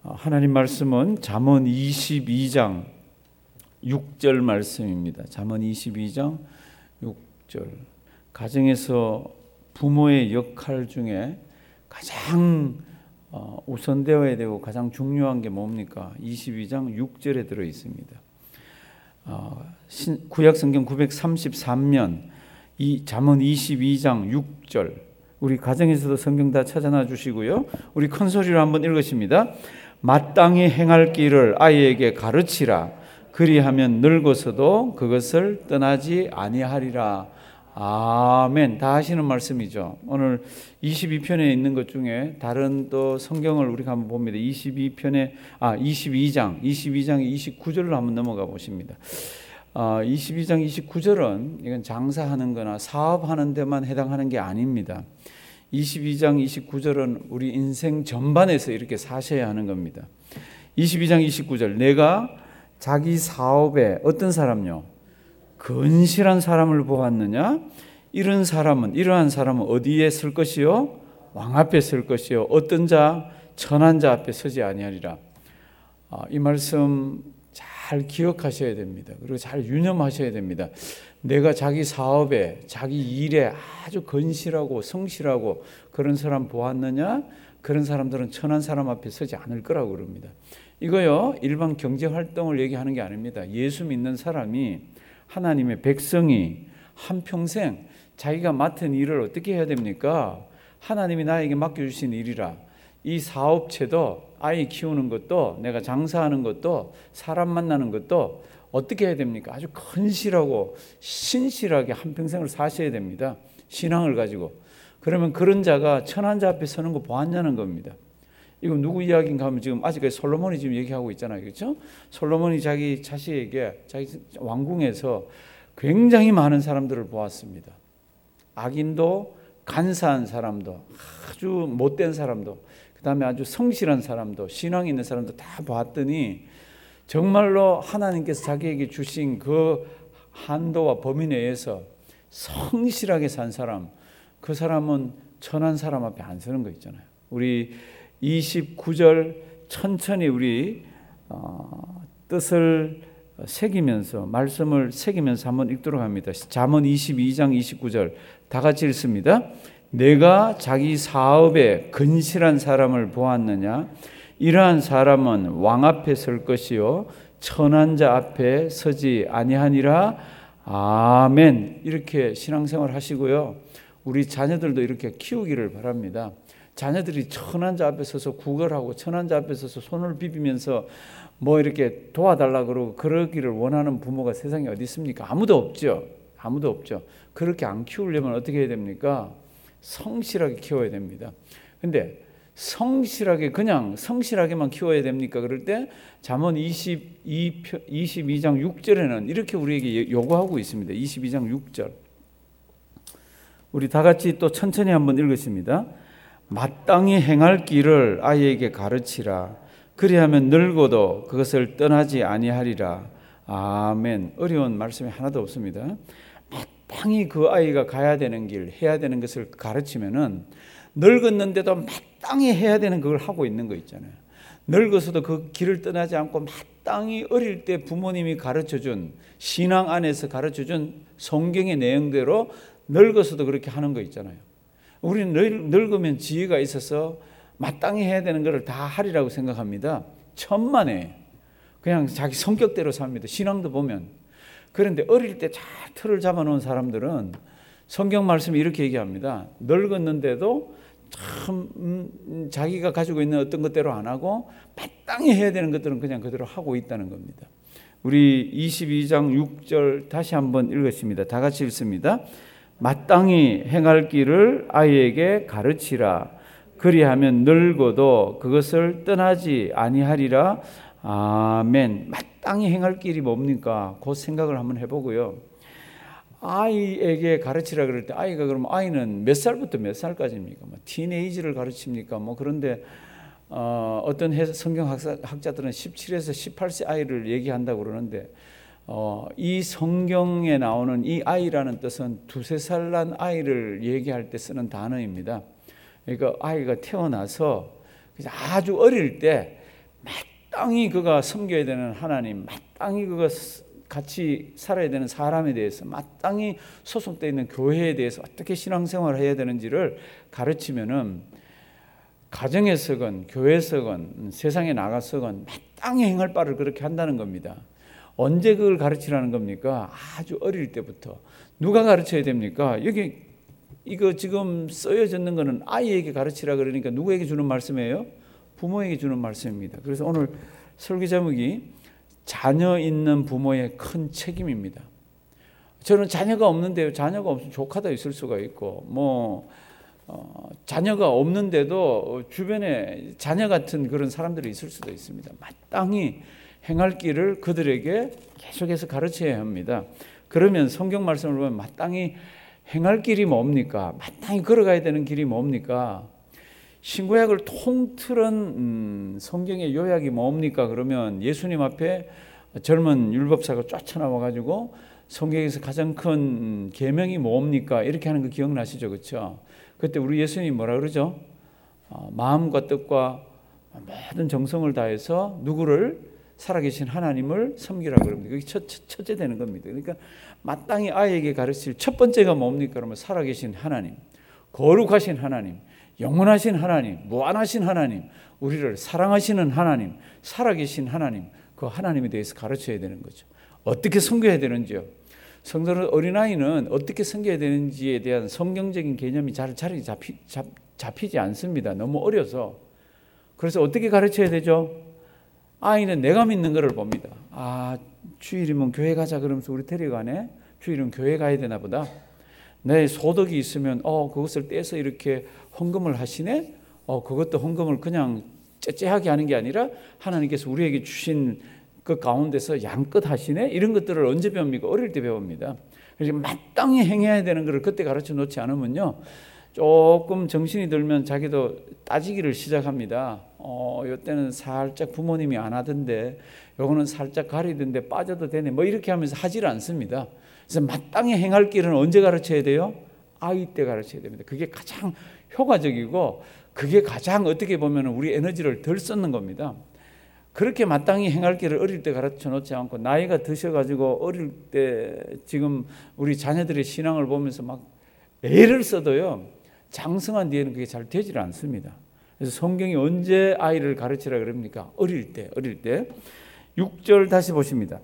하나님 말씀은 잠언 22장 6절 말씀입니다. 잠언 22장 6절. 가정에서 부모의 역할 중에 가장 우선되어야 되고 가장 중요한 게 뭡니까? 22장 6절에 들어 있습니다. 구약성경 933면 이 잠언 22장 6절, 우리 가정에서도 성경 다 찾아놔 주시고요. 우리 큰 소리로 한번 읽으십니다. 마땅히 행할 길을 아이에게 가르치라. 그리하면 늙어서도 그것을 떠나지 아니하리라. 아멘. 다 하시는 말씀이죠. 오늘 22편에 있는 것 중에 다른 또 성경을 우리가 한번 봅니다. 22장의 29절로 한번 넘어가 보십니다. 22장 29절은 이건 장사하는 거나 사업하는 데만 해당하는 게 아닙니다. 22장 29절은 우리 인생 전반에서 이렇게 사셔야 하는 겁니다. 22장 29절, 내가 자기 사업에 어떤 사람요? 근실한 사람을 보았느냐? 이러한 사람은 어디에 설 것이요? 왕 앞에 설 것이요. 어떤 자? 천한 자 앞에 서지 아니하리라. 이 말씀 잘 기억하셔야 됩니다. 그리고 잘 유념하셔야 됩니다. 내가 자기 사업에, 자기 일에 아주 건실하고 성실하고 그런 사람 보았느냐? 그런 사람들은 천한 사람 앞에 서지 않을 거라고 그럽니다. 이거요, 일반 경제 활동을 얘기하는 게 아닙니다. 예수 믿는 사람이, 하나님의 백성이 한평생 자기가 맡은 일을 어떻게 해야 됩니까? 하나님이 나에게 맡겨주신 일이라. 이 사업체도, 아이 키우는 것도, 내가 장사하는 것도, 사람 만나는 것도 어떻게 해야 됩니까? 아주 건실하고 신실하게 한평생을 사셔야 됩니다. 신앙을 가지고. 그러면 그런 자가 천한 자 앞에 서는 거 보았냐는 겁니다. 이거 누구 이야기인가 하면 지금 아직까지 솔로몬이 지금 얘기하고 있잖아요. 그렇죠? 솔로몬이 자기 자식에게 자기 왕궁에서 굉장히 많은 사람들을 보았습니다. 악인도, 간사한 사람도, 아주 못된 사람도, 그 다음에 아주 성실한 사람도, 신앙 있는 사람도 다 보았더니 정말로 하나님께서 자기에게 주신 그 한도와 범위 내에서 성실하게 산 사람, 그 사람은 천한 사람 앞에 안 서는 거 있잖아요. 우리 29절 천천히 우리 뜻을 새기면서, 말씀을 새기면서 한번 읽도록 합니다. 잠언 22장 29절 다 같이 읽습니다. 내가 자기 사업에 근실한 사람을 보았느냐? 이러한 사람은 왕 앞에 설 것이요 천한 자 앞에 서지 아니하니라. 아멘. 이렇게 신앙생활 하시고요. 우리 자녀들도 이렇게 키우기를 바랍니다. 자녀들이 천한 자 앞에 서서 구걸하고 천한 자 앞에 서서 손을 비비면서 뭐 이렇게 도와달라 그러고 그러기를 원하는 부모가 세상에 어디 있습니까? 아무도 없죠. 아무도 없죠. 그렇게 안 키우려면 어떻게 해야 됩니까? 성실하게 키워야 됩니다. 근데 성실하게, 그냥 성실하게만 키워야 됩니까? 그럴 때 잠언 22장 6절에는 이렇게 우리에게 요구하고 있습니다. 22장 6절. 우리 다 같이 또 천천히 한번 읽겠습니다. 마땅히 행할 길을 아이에게 가르치라. 그리하면 늙어도 그것을 떠나지 아니하리라. 아멘. 어려운 말씀이 하나도 없습니다. 마땅히 그 아이가 가야 되는 길, 해야 되는 것을 가르치면은 늙었는데도 마땅히 해야 되는 그걸 하고 있는 거 있잖아요. 늙어서도 그 길을 떠나지 않고 마땅히 어릴 때 부모님이 가르쳐준, 신앙 안에서 가르쳐준 성경의 내용대로 늙어서도 그렇게 하는 거 있잖아요. 우리는 늙으면 지혜가 있어서 마땅히 해야 되는 것을 다 하리라고 생각합니다. 천만에 그냥 자기 성격대로 삽니다. 신앙도 보면. 그런데 어릴 때 잘 틀을 잡아놓은 사람들은 성경 말씀이 이렇게 얘기합니다. 늙었는데도 참 자기가 가지고 있는 어떤 것대로 안 하고 마땅히 해야 되는 것들은 그냥 그대로 하고 있다는 겁니다. 우리 22장 6절 다시 한번 읽었습니다. 다 같이 읽습니다. 마땅히 행할 길을 아이에게 가르치라. 그리하면 늙어도 그것을 떠나지 아니하리라. 아멘. 마땅히 행할 길이 뭡니까? 그 생각을 한번 해보고요. 아이에게 가르치라 그럴 때 아이가 그러면 아이는 몇 살부터 몇 살까지입니까? 뭐 티네이지를 가르칩니까? 뭐 그런데 어떤 성경 학자들은 17에서 18세 아이를 얘기한다고 그러는데 이 성경에 나오는 이 아이라는 뜻은 두세 살 난 아이를 얘기할 때 쓰는 단어입니다. 그러니까 아이가 태어나서 아주 어릴 때 마땅히 그가 섬겨야 되는 하나님, 마땅히 그가 같이 살아야 되는 사람에 대해서, 마땅히 소속되어 있는 교회에 대해서 어떻게 신앙생활을 해야 되는지를 가르치면은 가정에서건 교회에서건 세상에 나가서건 마땅히 행할 바를 그렇게 한다는 겁니다. 언제 그걸 가르치라는 겁니까? 아주 어릴 때부터. 누가 가르쳐야 됩니까? 여기 이거 지금 쓰여졌는 거는 아이에게 가르치라 그러니까 누구에게 주는 말씀이에요? 부모에게 주는 말씀입니다. 그래서 오늘 설교 제목이 자녀 있는 부모의 큰 책임입니다. 저는 자녀가 없는데요. 자녀가 없으면 조카도 있을 수가 있고 자녀가 없는데도 주변에 자녀 같은 그런 사람들이 있을 수도 있습니다. 마땅히 행할 길을 그들에게 계속해서 가르쳐야 합니다. 그러면 성경 말씀을 보면 마땅히 행할 길이 뭡니까? 마땅히 걸어가야 되는 길이 뭡니까? 신구약을 통틀은 성경의 요약이 뭡니까? 그러면 예수님 앞에 젊은 율법사가 쫓아나와가지고 성경에서 가장 큰 계명이 뭡니까? 이렇게 하는 거 기억나시죠? 그렇죠? 그때 우리 예수님이 뭐라 그러죠? 마음과 뜻과 모든 정성을 다해서 누구를? 살아계신 하나님을 섬기라 그럽니다. 그게 첫째 되는 겁니다. 그러니까 마땅히 아이에게 가르칠 첫 번째가 뭡니까? 그러면 살아계신 하나님, 거룩하신 하나님, 영원하신 하나님, 무한하신 하나님, 우리를 사랑하시는 하나님, 살아계신 하나님, 그 하나님에 대해서 가르쳐야 되는 거죠. 어떻게 섬겨야 되는지요. 성도는 어린아이는 어떻게 섬겨야 되는지에 대한 성경적인 개념이 잘 자리 잡히지 않습니다. 너무 어려서. 그래서 어떻게 가르쳐야 되죠? 아이는 내가 믿는 것을 봅니다. 주일이면 교회 가자 그러면서 우리 데려가네. 주일은 교회 가야 되나 보다. 내 소득이 있으면 그것을 떼서 이렇게 헌금을 하시네. 그것도 헌금을 그냥 째째하게 하는 게 아니라 하나님께서 우리에게 주신 그 가운데서 양껏 하시네. 이런 것들을 언제 배웁니까? 어릴 때 배웁니다. 그래서 마땅히 행해야 되는 것을 그때 가르쳐 놓지 않으면요, 조금 정신이 들면 자기도 따지기를 시작합니다. 이때는 살짝 부모님이 안 하던데, 요거는 살짝 가리던데 빠져도 되네. 뭐 이렇게 하면서 하지를 않습니다. 그래서 마땅히 행할 길은 언제 가르쳐야 돼요? 아이 때 가르쳐야 됩니다. 그게 가장 효과적이고, 그게 가장 어떻게 보면 우리 에너지를 덜 썼는 겁니다. 그렇게 마땅히 행할 길을 어릴 때 가르쳐 놓지 않고 나이가 드셔가지고 어릴 때 지금 우리 자녀들의 신앙을 보면서 막 애를 써도요, 장성한 뒤에는 그게 잘 되질 않습니다. 그래서 성경이 언제 아이를 가르치라 그럽니까? 어릴 때. 6절 다시 보십니다.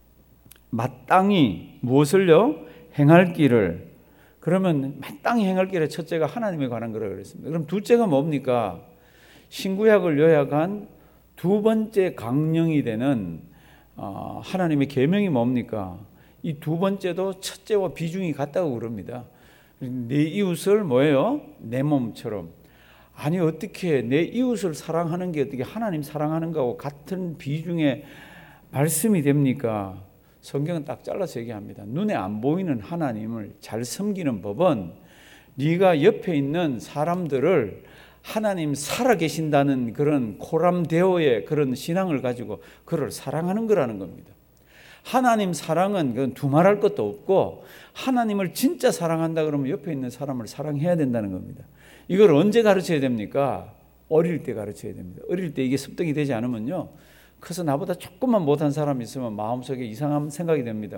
마땅히 무엇을요? 행할 길을. 그러면 마땅히 행할 길의 첫째가 하나님에 관한 거라 그랬습니다. 그럼 둘째가 뭡니까? 신구약을 요약한 두 번째 강령이 되는 하나님의 계명이 뭡니까? 이 두 번째도 첫째와 비중이 같다고 그럽니다. 내 이웃을 뭐예요? 내 몸처럼. 아니 어떻게 내 이웃을 사랑하는 게 어떻게 하나님 사랑하는 거하고 같은 비중의 말씀이 됩니까? 성경은 딱 잘라서 얘기합니다. 눈에 안 보이는 하나님을 잘 섬기는 법은 네가 옆에 있는 사람들을 하나님 살아계신다는 그런 코람데오의 그런 신앙을 가지고 그를 사랑하는 거라는 겁니다. 하나님 사랑은 그건 두말할 것도 없고, 하나님을 진짜 사랑한다 그러면 옆에 있는 사람을 사랑해야 된다는 겁니다. 이걸 언제 가르쳐야 됩니까? 어릴 때 가르쳐야 됩니다. 어릴 때 이게 습득이 되지 않으면요, 커서 나보다 조금만 못한 사람이 있으면 마음속에 이상한 생각이 됩니다.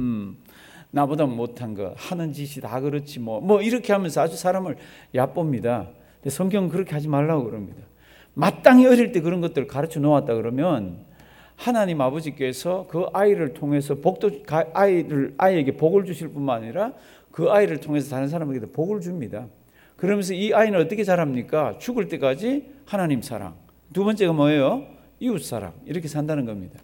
나보다 못한 거, 하는 짓이 다 그렇지 뭐 이렇게 하면서 아주 사람을 얕봅니다. 근데 성경은 그렇게 하지 말라고 그럽니다. 마땅히 어릴 때 그런 것들을 가르쳐 놓았다 그러면 하나님 아버지께서 그 아이를 통해서 아이에게 복을 주실 뿐만 아니라 그 아이를 통해서 다른 사람에게도 복을 줍니다. 그러면서 이 아이는 어떻게 자랍니까? 죽을 때까지 하나님 사랑. 두 번째가 뭐예요? 이웃 사랑. 이렇게 산다는 겁니다.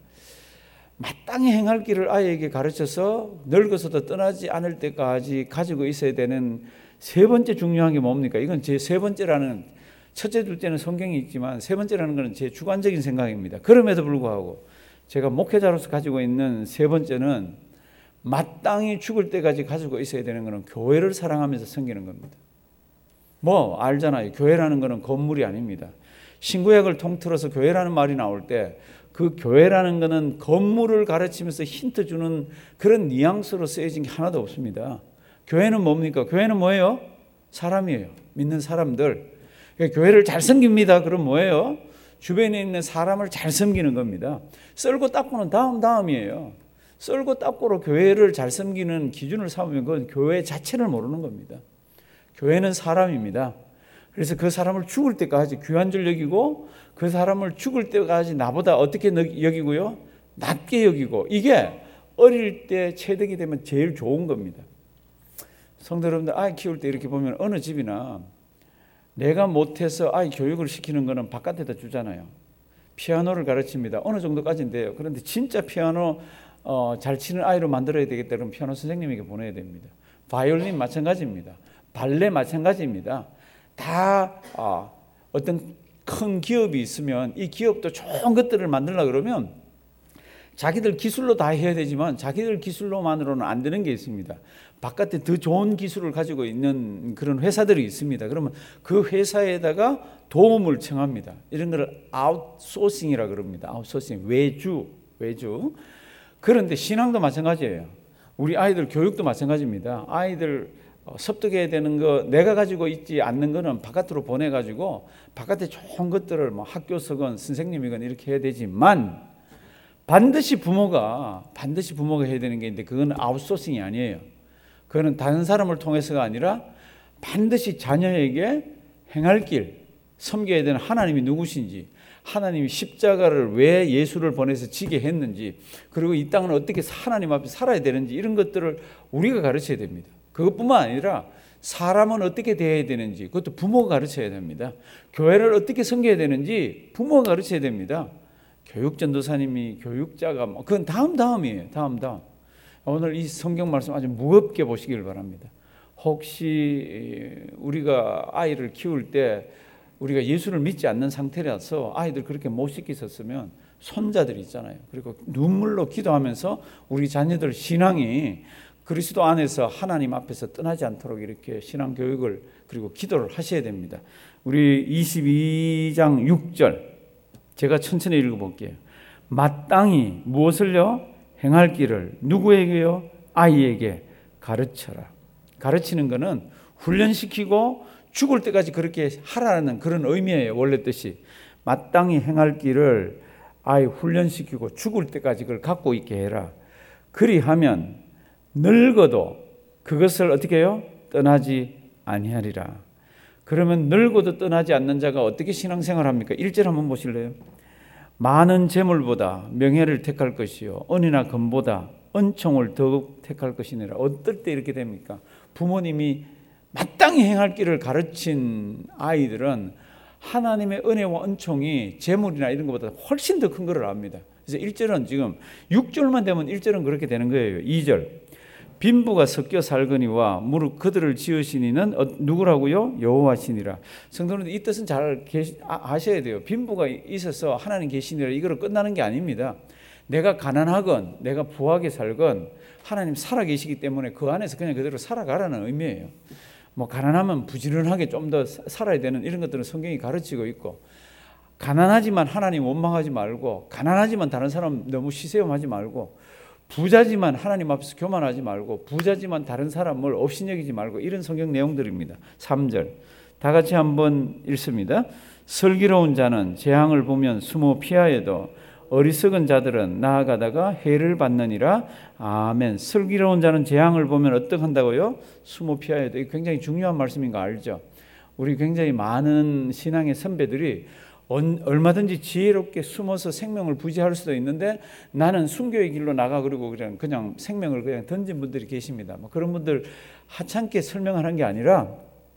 마땅히 행할 길을 아이에게 가르쳐서 늙어서도 떠나지 않을 때까지 가지고 있어야 되는 세 번째 중요한 게 뭡니까? 이건 제 세 번째라는, 첫째, 둘째는 성경이 있지만 세 번째라는 것은 제 주관적인 생각입니다. 그럼에도 불구하고 제가 목회자로서 가지고 있는 세 번째는 마땅히 죽을 때까지 가지고 있어야 되는 것은 교회를 사랑하면서 섬기는 겁니다. 알잖아요. 교회라는 것은 건물이 아닙니다. 신구약을 통틀어서 교회라는 말이 나올 때 그 교회라는 것은 건물을 가르치면서 힌트 주는 그런 뉘앙스로 쓰여진 게 하나도 없습니다. 교회는 뭡니까? 교회는 뭐예요? 사람이에요. 믿는 사람들. 교회를 잘 섬깁니다. 그럼 뭐예요? 주변에 있는 사람을 잘 섬기는 겁니다. 썰고 닦고는 다음이에요. 썰고 닦고로 교회를 잘 섬기는 기준을 삼으면 그건 교회 자체를 모르는 겁니다. 교회는 사람입니다. 그래서 그 사람을 죽을 때까지 귀한 줄 여기고 그 사람을 죽을 때까지 나보다 어떻게 여기고요? 낮게 여기고, 이게 어릴 때 체득이 되면 제일 좋은 겁니다. 성도 여러분들, 아이 키울 때 이렇게 보면 어느 집이나 내가 못해서 아이 교육을 시키는 거는 바깥에다 주잖아요. 피아노를 가르칩니다. 어느 정도까지는 돼요. 그런데 진짜 피아노 잘 치는 아이로 만들어야 되겠다 그러면 피아노 선생님에게 보내야 됩니다. 바이올린 마찬가지입니다. 발레 마찬가지입니다. 다 어떤 큰 기업이 있으면 이 기업도 좋은 것들을 만들려고 그러면 자기들 기술로 다 해야 되지만 자기들 기술로만으로는 안 되는 게 있습니다. 바깥에 더 좋은 기술을 가지고 있는 그런 회사들이 있습니다. 그러면 그 회사에다가 도움을 청합니다. 이런 걸 아웃소싱이라고 그럽니다. 아웃소싱, 외주. 그런데 신앙도 마찬가지예요. 우리 아이들 교육도 마찬가지입니다. 아이들 섭득해야 되는 거 내가 가지고 있지 않는 거는 바깥으로 보내가지고 바깥에 좋은 것들을 뭐 학교서건 선생님이건 이렇게 해야 되지만 반드시 부모가 해야 되는 게 있는데 그건 아웃소싱이 아니에요. 그거는 다른 사람을 통해서가 아니라 반드시 자녀에게 행할 길, 섬겨야 되는 하나님이 누구신지, 하나님이 십자가를 왜 예수를 보내서 지게 했는지, 그리고 이 땅은 어떻게 하나님 앞에 살아야 되는지 이런 것들을 우리가 가르쳐야 됩니다. 그것뿐만 아니라 사람은 어떻게 대해야 되는지 그것도 부모가 가르쳐야 됩니다. 교회를 어떻게 섬겨야 되는지 부모가 가르쳐야 됩니다. 교육전도사님이 교육자가 그건 다음이에요. 다음. 오늘 이 성경 말씀 아주 무겁게 보시길 바랍니다. 혹시 우리가 아이를 키울 때 우리가 예수를 믿지 않는 상태라서 아이들 그렇게 못 시키셨으면 손자들이 있잖아요. 그리고 눈물로 기도하면서 우리 자녀들 신앙이 그리스도 안에서 하나님 앞에서 떠나지 않도록 이렇게 신앙 교육을 그리고 기도를 하셔야 됩니다. 우리 22장 6절 제가 천천히 읽어볼게요. 마땅히 무엇을요? 행할 길을 누구에게요? 아이에게 가르쳐라. 가르치는 것은 훈련시키고 죽을 때까지 그렇게 하라는 그런 의미예요. 원래 뜻이. 마땅히 행할 길을 아이 훈련시키고 죽을 때까지 그걸 갖고 있게 해라. 그리하면 늙어도 그것을 어떻게 해요? 떠나지 아니하리라. 그러면 늙어도 떠나지 않는 자가 어떻게 신앙생활을 합니까? 1절 한번 보실래요? 많은 재물보다 명예를 택할 것이요 은이나 금보다 은총을 더욱 택할 것이니라. 어떨 때 이렇게 됩니까? 부모님이 마땅히 행할 길을 가르친 아이들은 하나님의 은혜와 은총이 재물이나 이런 것보다 훨씬 더 큰 것을 압니다. 그래서 1절은 지금 6절만 되면 1절은 그렇게 되는 거예요. 2절 빈부가 섞여 살거니와 무릇 그들을 지으신 이는 누구라고요? 여호와시니라. 성도님들 이 뜻은 잘 아셔야 돼요. 빈부가 있어서 하나님 계시니라 이거로 끝나는 게 아닙니다. 내가 가난하건 내가 부하게 살건 하나님 살아계시기 때문에 그 안에서 그냥 그대로 살아가라는 의미예요. 뭐 가난하면 부지런하게 좀 더 살아야 되는 이런 것들은 성경이 가르치고 있고, 가난하지만 하나님 원망하지 말고, 가난하지만 다른 사람 너무 시세움하지 말고, 부자지만 하나님 앞에서 교만하지 말고, 부자지만 다른 사람을 업신여기지 말고, 이런 성경 내용들입니다. 3절 다 같이 한번 읽습니다. 슬기로운 자는 재앙을 보면 숨어 피하여도 어리석은 자들은 나아가다가 해를 받느니라. 아멘. 슬기로운 자는 재앙을 보면 어떻게 한다고요? 숨어 피하여도. 이거 굉장히 중요한 말씀인 거 알죠? 우리 굉장히 많은 신앙의 선배들이 얼마든지 지혜롭게 숨어서 생명을 부지할 수도 있는데 나는 순교의 길로 나가 그러고 그냥 생명을 그냥 던진 분들이 계십니다. 그런 분들 하찮게 설명하는 게 아니라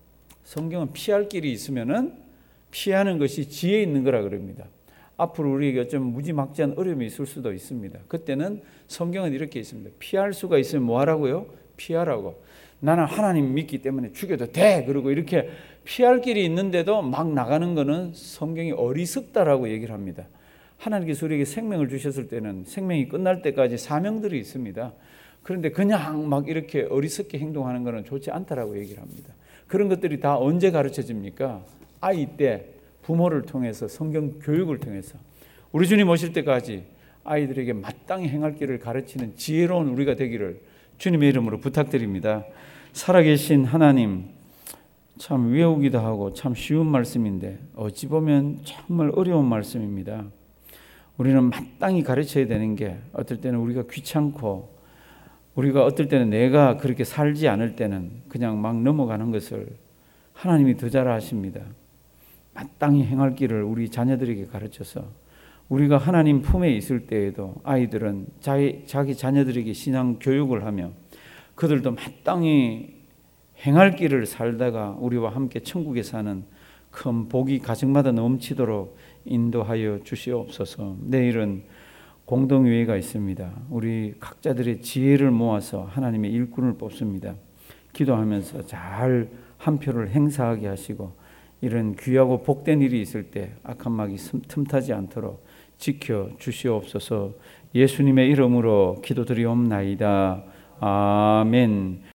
성경은 피할 길이 있으면은 피하는 것이 지혜 있는 거라 그럽니다. 앞으로 우리에게 좀 무지막지한 어려움이 있을 수도 있습니다. 그때는 성경은 이렇게 있습니다. 피할 수가 있으면 뭐 하라고요? 피하라고. 나는 하나님 믿기 때문에 죽여도 돼. 그리고 이렇게 피할 길이 있는데도 막 나가는 거는 성경이 어리석다라고 얘기를 합니다. 하나님께서 우리에게 생명을 주셨을 때는 생명이 끝날 때까지 사명들이 있습니다. 그런데 그냥 막 이렇게 어리석게 행동하는 거는 좋지 않다라고 얘기를 합니다. 그런 것들이 다 언제 가르쳐집니까? 아이 때 부모를 통해서, 성경 교육을 통해서. 우리 주님 오실 때까지 아이들에게 마땅히 행할 길을 가르치는 지혜로운 우리가 되기를 주님의 이름으로 부탁드립니다. 살아계신 하나님, 참 외우기도 하고 참 쉬운 말씀인데 어찌 보면 정말 어려운 말씀입니다. 우리는 마땅히 가르쳐야 되는 게 어떨 때는 우리가 귀찮고 우리가 어떨 때는 내가 그렇게 살지 않을 때는 그냥 막 넘어가는 것을 하나님이 더 잘 아십니다. 마땅히 행할 길을 우리 자녀들에게 가르쳐서 우리가 하나님 품에 있을 때에도 아이들은 자기 자녀들에게 신앙 교육을 하며 그들도 마땅히 행할 길을 살다가 우리와 함께 천국에 사는 큰 복이 가정마다 넘치도록 인도하여 주시옵소서. 내일은 공동회의가 있습니다. 우리 각자들의 지혜를 모아서 하나님의 일꾼을 뽑습니다. 기도하면서 잘 한 표를 행사하게 하시고 이런 귀하고 복된 일이 있을 때 악한 막이 틈타지 않도록 지켜 주시옵소서. 예수님의 이름으로 기도드리옵나이다. 아멘.